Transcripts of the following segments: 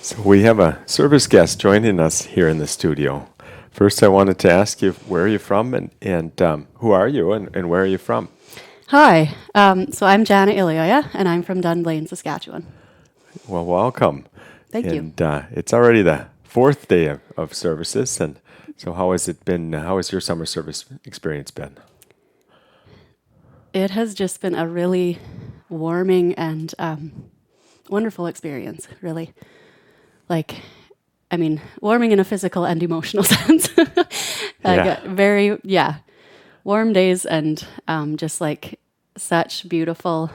So we have a service guest joining us here in the studio. First, I wanted to ask you where are you from and who are you and where are you from? Hi, so I'm Jana Ilioya, and I'm from Dunblane, Saskatchewan. Well, welcome. Thank you. And it's already the fourth day of services. And so how has it been? How has your summer service experience been? It has just been a really warming and wonderful experience, really. Like, I mean, warming in a physical and emotional sense. Warm days and just like such beautiful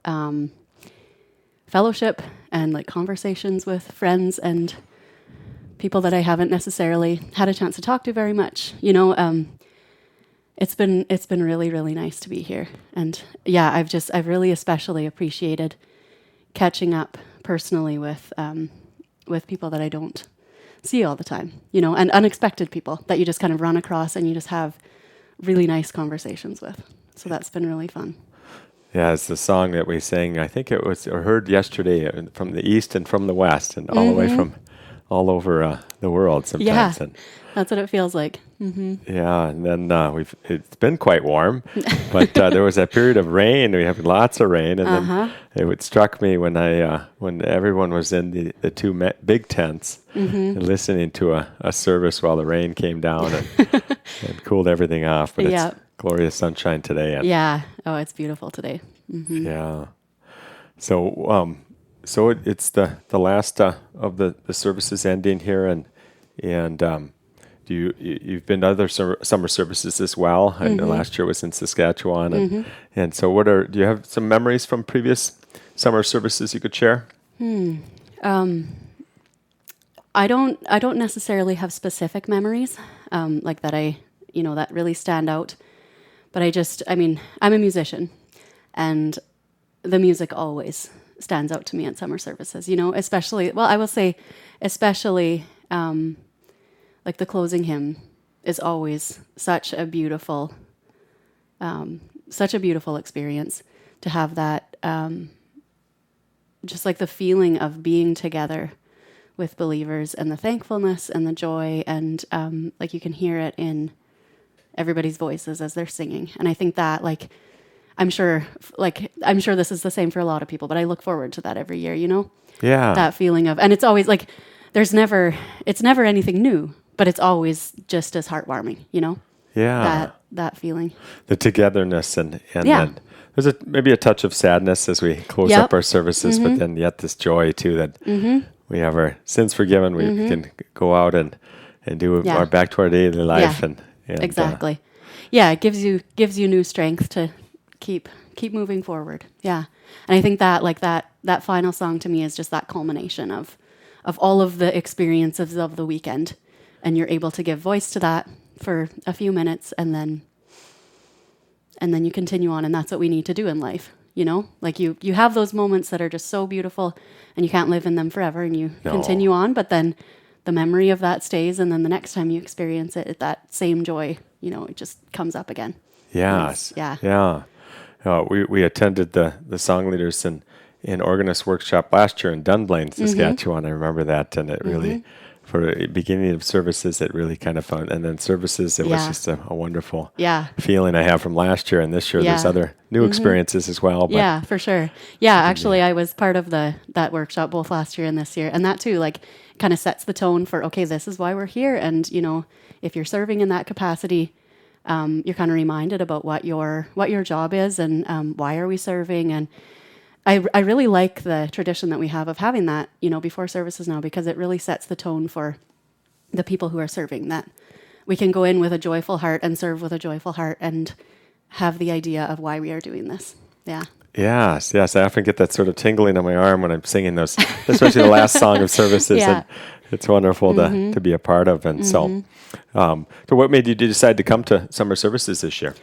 fellowship and like conversations with friends and people that I haven't necessarily had a chance to talk to very much. It's been really, really nice to be here. And yeah, I've really especially appreciated catching up personally with people that I don't see all the time, and unexpected people that you just kind of run across and you just have really nice conversations with. So that's been really fun. Yeah, it's the song that we sang. I think it was or heard yesterday from the east and from the west and all the way from all over the world sometimes. Yeah, and that's what it feels like. Mm-hmm. Yeah, and then it's been quite warm, but there was that period of rain. We had lots of rain, and then it struck me when when everyone was in the two big tents and listening to a service while the rain came down and cooled everything off. But it's glorious sunshine today. And it's beautiful today. Mm-hmm. Yeah. So it's the last of the services ending here, and you've been to other summer services as well? I know last year was in Saskatchewan, and so do you have some memories from previous summer services you could share? I don't necessarily have specific memories like that that really stand out, but I'm a musician, and the music always stands out to me at summer services. Especially like the closing hymn is always such a beautiful experience to have that, just like the feeling of being together with believers and the thankfulness and the joy and like you can hear it in everybody's voices as they're singing. And I think that I'm sure this is the same for a lot of people, but I look forward to that every year, Yeah. That feeling of, and it's always like, it's never anything new, but it's always just as heartwarming, Yeah. That feeling. The togetherness and then there's maybe a touch of sadness as we close up our services, but then yet this joy too that we have our sins forgiven. We can go out and do our back to our daily life and exactly. It gives you new strength to keep moving forward. Yeah. And I think that that final song to me is just that culmination of all of the experiences of the weekend, and you're able to give voice to that for a few minutes, and then you continue on, and that's what we need to do in life. Like you have those moments that are just so beautiful, and you can't live in them forever, and you continue on, but then the memory of that stays, and then the next time you experience it, that same joy, it just comes up again. Yes. Yeah. We attended the song leaders and organist workshop last year in Dunblane, Saskatchewan. I remember that, and it really, for the beginning of services, it really kind of fun, and then services, it was just a wonderful feeling I have from last year, and this year there's other new experiences as well. But yeah, for sure. Yeah, actually, I was part of that workshop both last year and this year, and that too, kind of sets the tone for, okay, this is why we're here, and if you're serving in that capacity, you're kind of reminded about what your job is and why are we serving. And I really like the tradition that we have of having that, before services now, because it really sets the tone for the people who are serving, that we can go in with a joyful heart and serve with a joyful heart and have the idea of why we are doing this. Yeah. Yes. I often get that sort of tingling on my arm when I'm singing those, especially the last song of services. And it's wonderful to be a part of. And so what made you decide to come to summer services this year?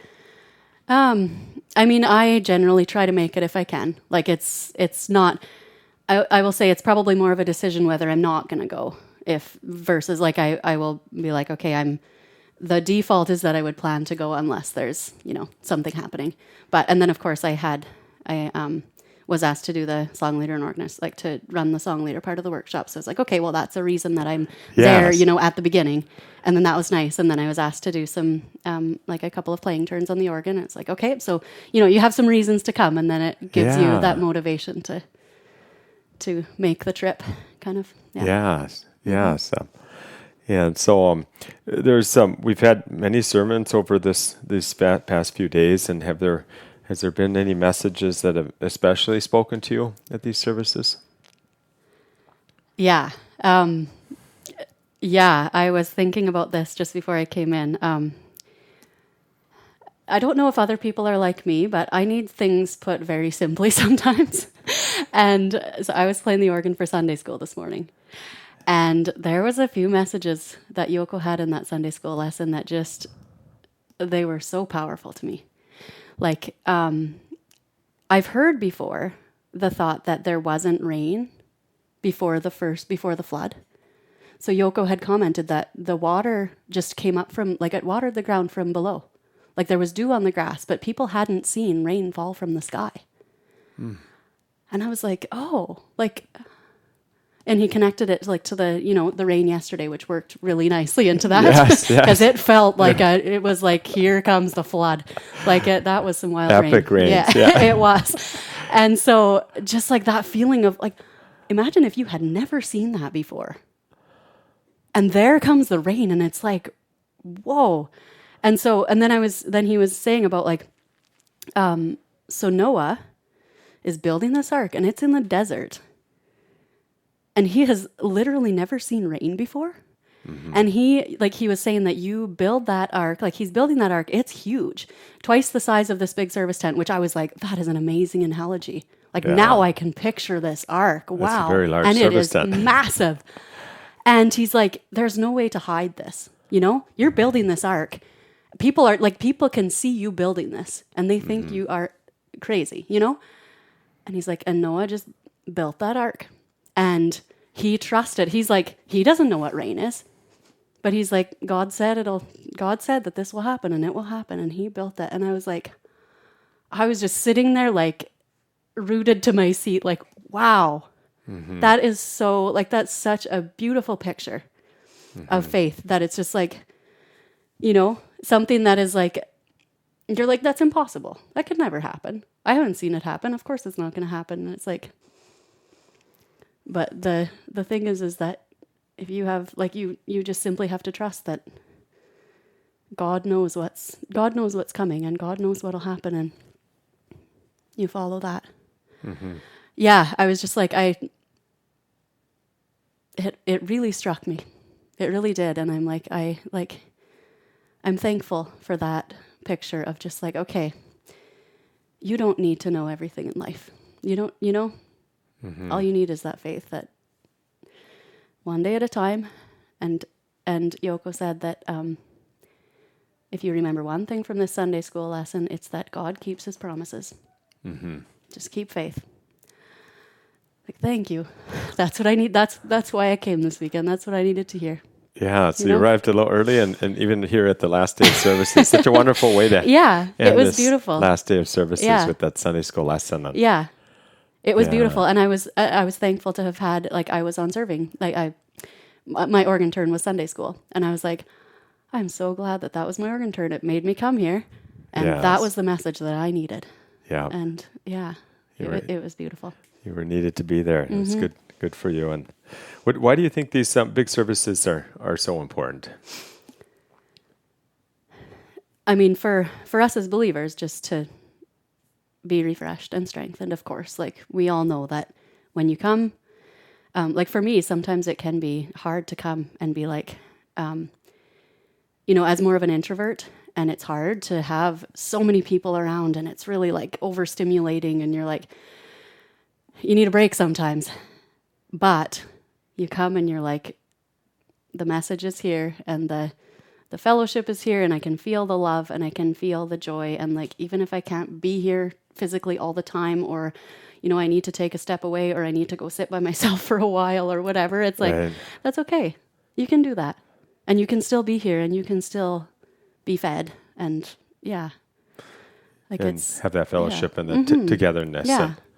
I generally try to make it if I can. It's not, I will say it's probably more of a decision whether I'm not going to go versus I will be like, okay, the default is that I would plan to go unless there's, something happening. And then of course I was asked to do the song leader and organist, like to run the song leader part of the workshop. So it's like, okay, well, that's a reason that I'm there, Yes. at the beginning. And then that was nice. And then I was asked to do some, like a couple of playing turns on the organ. It's like, okay, so, you have some reasons to come, and then it gives you Yeah. that motivation to make the trip, kind of. Yeah. Yes. Yes. And so we've had many sermons over these past few days, and has there been any messages that have especially spoken to you at these services? Yeah. Yeah, I was thinking about this just before I came in. I don't know if other people are like me, but I need things put very simply sometimes. And so I was playing the organ for Sunday school this morning. And there was a few messages that Yoko had in that Sunday school lesson that they were so powerful to me. Like, I've heard before the thought that there wasn't rain before the flood. So Yoko had commented that the water just came up it watered the ground from below. Like there was dew on the grass, but people hadn't seen rain fall from the sky. And I was like, oh, and he connected it to the, the rain yesterday, which worked really nicely into that. Yes, Because it felt like it was like, here comes the flood. That was some wild Epic rains, Yeah, it was. And so just like that feeling of imagine if you had never seen that before. And there comes the rain, and it's like, whoa. And so, and then he was saying about so Noah is building this ark, and it's in the desert. And he has literally never seen rain before. Mm-hmm. And he was saying that you build that ark, he's building that ark, it's huge, twice the size of this big service tent, which I was like, that is an amazing analogy. Now I can picture this ark. Wow. That's a very large and service it is tent. Massive. And he's like, there's no way to hide this. You're building this ark. People can see you building this, and they think you are crazy, And he's like, and Noah just built that ark. And he trusted. He's like, he doesn't know what rain is, but he's like, God said that this will happen, and it will happen. And he built that. And I was just sitting there rooted to my seat, wow, that is so, that's such a beautiful picture of faith, that it's just something that is you're like, that's impossible. That could never happen. I haven't seen it happen. Of course it's not going to happen. And it's but the thing is that if you have, you just simply have to trust that God knows what's coming, and God knows what'll happen, and you follow that. Mm-hmm. Yeah, I was just it really struck me. It really did. And I'm I'm thankful for that picture of just okay, you don't need to know everything in life. You don't, mm-hmm. All you need is that faith that one day at a time. And Yoko said that if you remember one thing from this Sunday school lesson, it's that God keeps his promises. Mm-hmm. Just keep faith. Thank you. That's what I need. That's why I came this weekend. That's what I needed to hear. Yeah, so you arrived a little early, and even here at the last day of service, it's such a wonderful way to it was this beautiful. Last day of services with that Sunday school lesson. Yeah, it was beautiful, and I was thankful to have had I was on serving. My organ turn was Sunday school, and I was like, I'm so glad that was my organ turn. It made me come here, and that was the message that I needed. Yeah, and it was beautiful. You were needed to be there. Mm-hmm. It was good for you. And why do you think these big services are so important? I mean, for us as believers, just to be refreshed and strengthened, of course. We all know that when you come, for me, sometimes it can be hard to come and be as more of an introvert, and it's hard to have so many people around, and it's really overstimulating, and you're you need a break sometimes. But you come and you're the message is here, and the fellowship is here, and I can feel the love, and I can feel the joy, and even if I can't be here physically all the time, or I need to take a step away, or I need to go sit by myself for a while, or whatever, it's right. That's okay. You can do that, and you can still be here, and you can still be fed, and and have that fellowship and the togetherness. Yeah.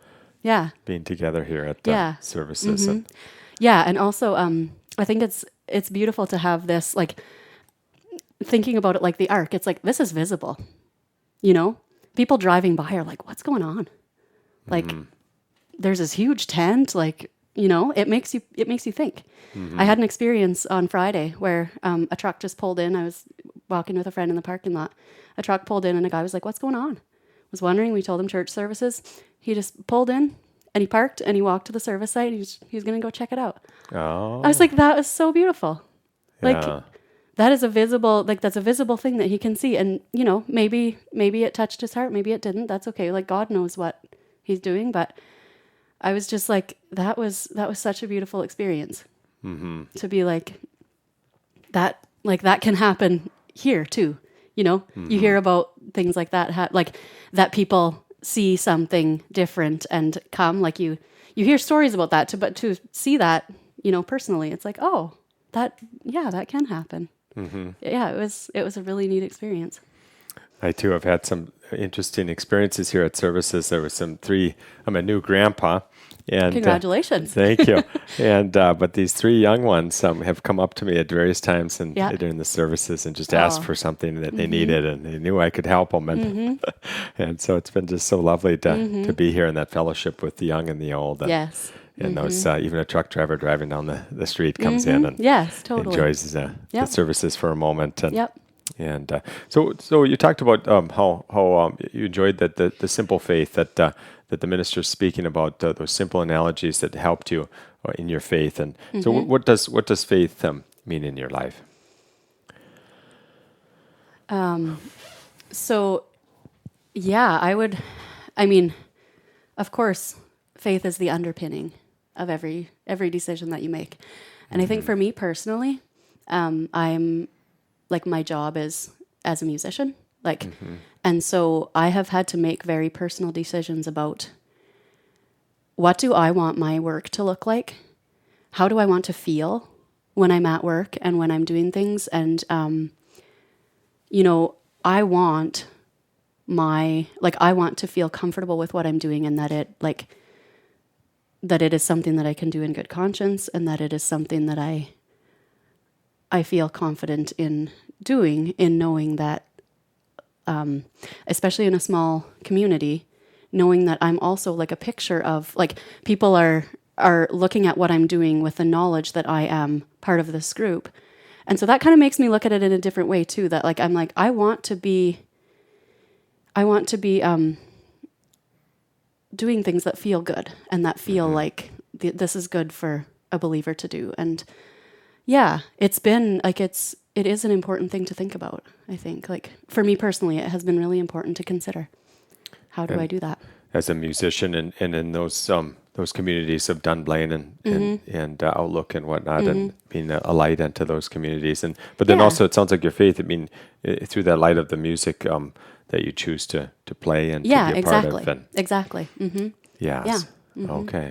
Yeah. being together here at Yeah. services. And Yeah, and also I think it's beautiful to have this, like, thinking about it like the ark. It's like, this is visible. You know? People driving by are like, what's going on? Like, there's this huge tent, like, you know, it makes you think. I had an experience on Friday where a truck just pulled in. I was walking with a friend in the parking lot. A truck pulled in and a guy was like, what's going on? Was wondering. We told him church services. He just pulled in and he parked and he walked to the service site. He was going to go check it out. Oh, I was like, that was so beautiful. Like, yeah. that is a visible, like, that's a visible thing that he can see. And, you know, maybe it touched his heart. Maybe it didn't. That's okay. Like, God knows what he's doing. But I was just like, that was such a beautiful experience to be like, that can happen here too. You know, you hear about things like that, like that people see something different and come, like you hear stories about that but to see that, you know, personally, it's like, oh, that can happen. Yeah, it was a really neat experience. I too have had some interesting experiences here at services. There was I'm a new grandpa. And Congratulations. Thank you. And but these 3 young ones have come up to me at various times and during the services and just asked for something that they needed, and they knew I could help them. And and so it's been just so lovely to be here in that fellowship with the young and the old. And, Yes. and those even a truck driver driving down the street comes in and yes, totally enjoys the services for a moment. And, Yep. And so you talked about how you enjoyed the simple faith that the minister's speaking about, those simple analogies that helped you in your faith. And so what does faith mean in your life? So, yeah, I mean, of course, faith is the underpinning of every decision that you make. And I think for me personally, I'm like, my job is as a musician, like, and so I have had to make very personal decisions about what do I want my work to look like? How do I want to feel when I'm at work and when I'm doing things? And, you know, I want to feel comfortable with what I'm doing, and that it is something that I can do in good conscience, and that it is something that I feel confident in doing, in knowing that, especially in a small community, knowing that I'm also like a picture of, like, people are looking at what I'm doing with the knowledge that I am part of this group. And so that kind of makes me look at it in a different way too, that like, I'm like, I want to be doing things that feel good and that feel like this is good for a believer to do. And yeah, it's been like, it is an important thing to think about. I think, like, for me personally, it has been really important to consider, how do I do that? As a musician and in those communities of Dunblane and Outlook and whatnot, and being a light into those communities. But then also, it sounds like your faith, I mean, through that light of the music that you choose to play and to be a part of. And exactly. Mm-hmm. Yes. Yeah. Okay.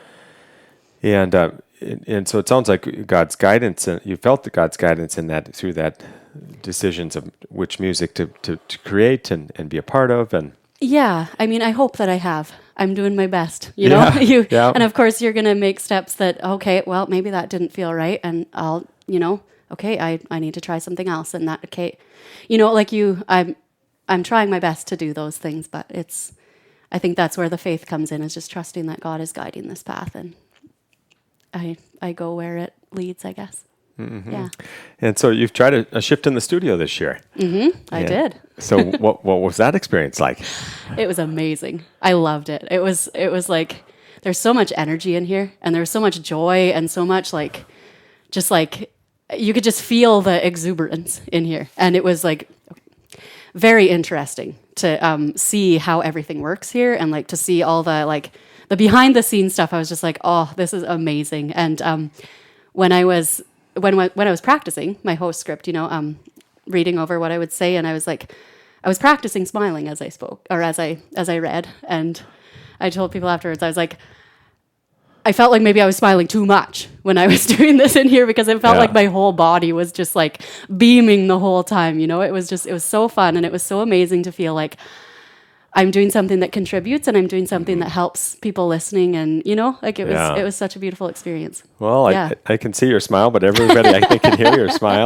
And so it sounds like God's guidance, you felt God's guidance in that, through that decisions of which music to create and be a part of. And yeah, I mean, I hope that I have. I'm doing my best, you know. And of course, you're going to make steps that, okay, well, maybe that didn't feel right, and I'll, you know, okay, I need to try something else, and that, okay, you know, like I'm trying my best to do those things, but I think that's where the faith comes in, is just trusting that God is guiding this path, and I go where it leads, I guess. Mm-hmm. Yeah. And so you've tried a shift in the studio this year. Mm-hmm. I did. So what was that experience like? It was amazing. I loved it. It was like, there's so much energy in here, and there's so much joy, and so much like, just like, you could just feel the exuberance in here. And it was like very interesting to see how everything works here, and like to see all the like the behind the scenes stuff. I was just like, oh, this is amazing. And when I was practicing my host script, you know, reading over what I would say, and I was practicing smiling as I spoke, or as I read, and I told people afterwards, I was like, I felt like maybe I was smiling too much when I was doing this in here, because it felt like my whole body was just like beaming the whole time, you know. It was so fun, and it was so amazing to feel like I'm doing something that contributes, and I'm doing something that helps people listening. And like it was such a beautiful experience. Well, Yeah. I can see your smile, but everybody I think can hear your smile.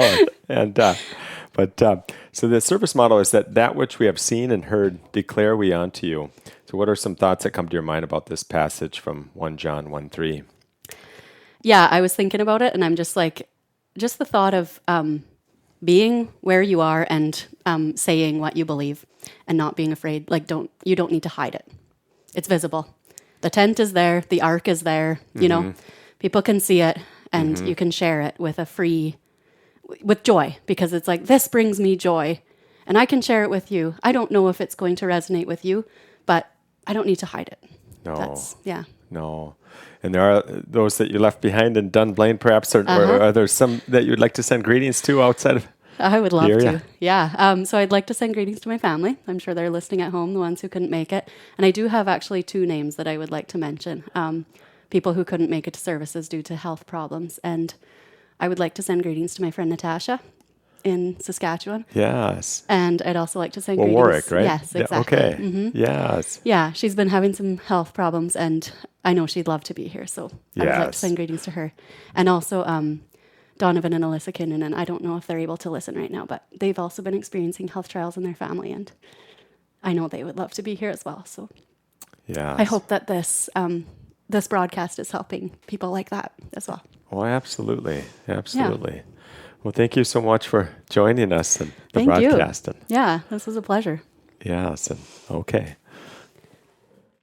So the service model is that which we have seen and heard declare we unto you. So what are some thoughts that come to your mind about this passage from 1 John 1:3? Yeah, I was thinking about it, and I'm just like, just the thought of being where you are and saying what you believe and not being afraid. Like, you don't need to hide it. It's visible. The tent is there. The ark is there. People can see it, and you can share it with joy, because it's like, this brings me joy, and I can share it with you. I don't know if it's going to resonate with you, but I don't need to hide it. No. No. And there are those that you left behind in Dunblane, perhaps, or are there some that you'd like to send greetings to outside of? I would love Here, to. Yeah. So I'd like to send greetings to my family. I'm sure they're listening at home, the ones who couldn't make it. And I do have actually 2 names that I would like to mention. People who couldn't make it to services due to health problems. And I would like to send greetings to my friend Natasha in Saskatchewan. Yes. And I'd also like to send greetings. Warwick, right? Yes, exactly. Yeah, okay. Yes. Yeah, she's been having some health problems, and I know she'd love to be here. So I would like to send greetings to her. And also Donovan and Alyssa Kinnan, and I don't know if they're able to listen right now, but they've also been experiencing health trials in their family, and I know they would love to be here as well. So I hope that this broadcast is helping people like that as well. Oh, absolutely. Absolutely. Yeah. Well, thank you so much for joining us in the Thank broadcast. You. Yeah, this was a pleasure. Yes. Okay.